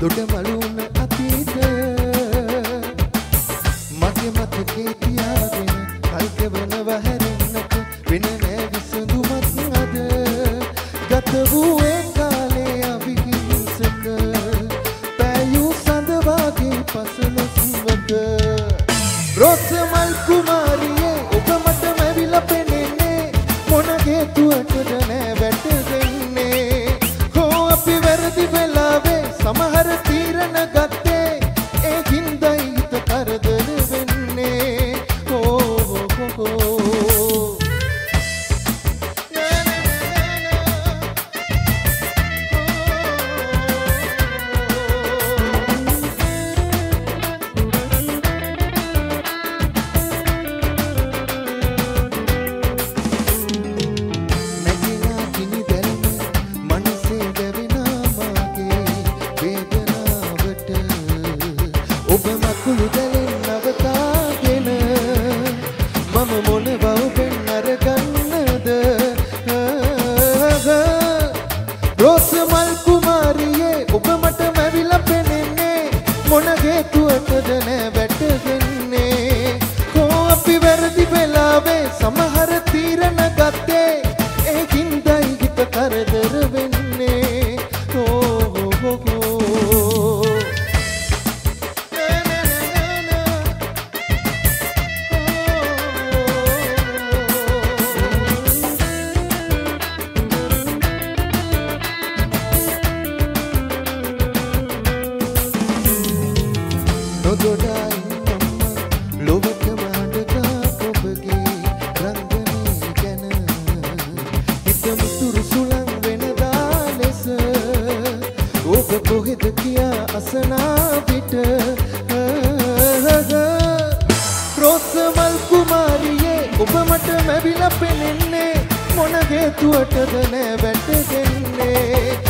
සුඩ මලුන අතීතය මගේ මතකේ තියාගෙන කල්කවනව හැරෙන්නට වෙන නෑ විසඳුමක් අද ගත වූ ඒ කාලේ අවිහිංසක පෑයූ සඳ වාගේ පසළොස්වක රෝස මල් කුමාරියේ ඔබ මට මැවිලා පෙනෙන්නේ මොන හේතුවටද නෑ වැටෙන්නේ හෝ අපි වැරදි වෙලාවේ සමහර තීරණ ගත්තේ ඒ හින්දයි හිත කරදර වෙන්නේ රෝස මල් කුමාරියේ ඔබ මට මැවිලා පෙනෙන්නේ මොන හේතුවටද නෑ වැටෙන්නේ කෝ අපි වැරදි වෙලාවේ සමහර තීරණ ගත්තේ ඒ හින්දයි හිත කරදර වෙන්නේ නොදොඩායි අම්මා ලොවකම අඬගා ඔබගේ රංගනී ගැන හිතම තුරු සුළං වෙනදා ලෙස ඔබ කොහෙද කියා අසනා විට රෝස මල් කුමාරියේ ඔබ මට මැවිලා පෙනෙන්නේ මොන හේතුවටද නෑ වැටෙන්නේ